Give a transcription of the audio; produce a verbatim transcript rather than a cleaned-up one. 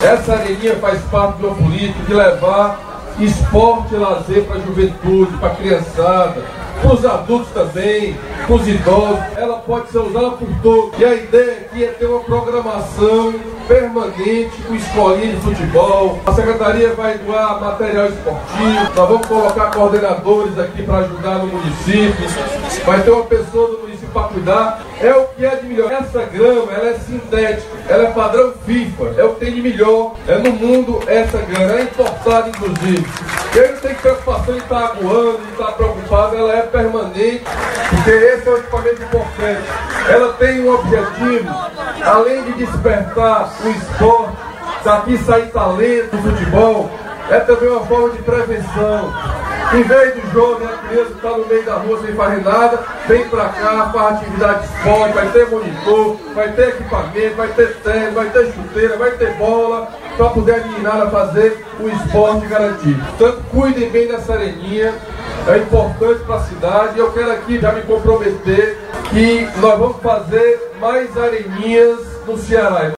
Essa areninha faz parte do meu político de levar esporte e lazer para a juventude, para a criançada, para os adultos também, para os idosos. Ela pode ser usada por todos. E a ideia aqui é ter uma programação permanente com escolinha de futebol. A secretaria vai doar material esportivo. Nós vamos colocar coordenadores aqui para ajudar no município. Vai ter uma pessoa do município para cuidar. É o que é de melhor. Essa grama, ela é sintética, ela é padrão FIFA, é o que tem de melhor. É no mundo essa grama, é importada inclusive. E aí não tem preocupação de estar aguando, de estar preocupado, ela é permanente, porque esse é um equipamento importante. Ela tem um objetivo, além de despertar o esporte, daqui sair talento do futebol, é também uma forma de prevenção. Em vez do jovem, a criança está no meio da rua sem fazer nada, vem para cá, faz atividade de esporte, vai ter monitor, vai ter equipamento, vai ter tênis, vai ter chuteira, vai ter bola, para poder a meninada fazer o esporte garantido. Portanto, cuidem bem dessa areninha, é importante para a cidade, e eu quero aqui já me comprometer que nós vamos fazer mais areninhas no Ceará.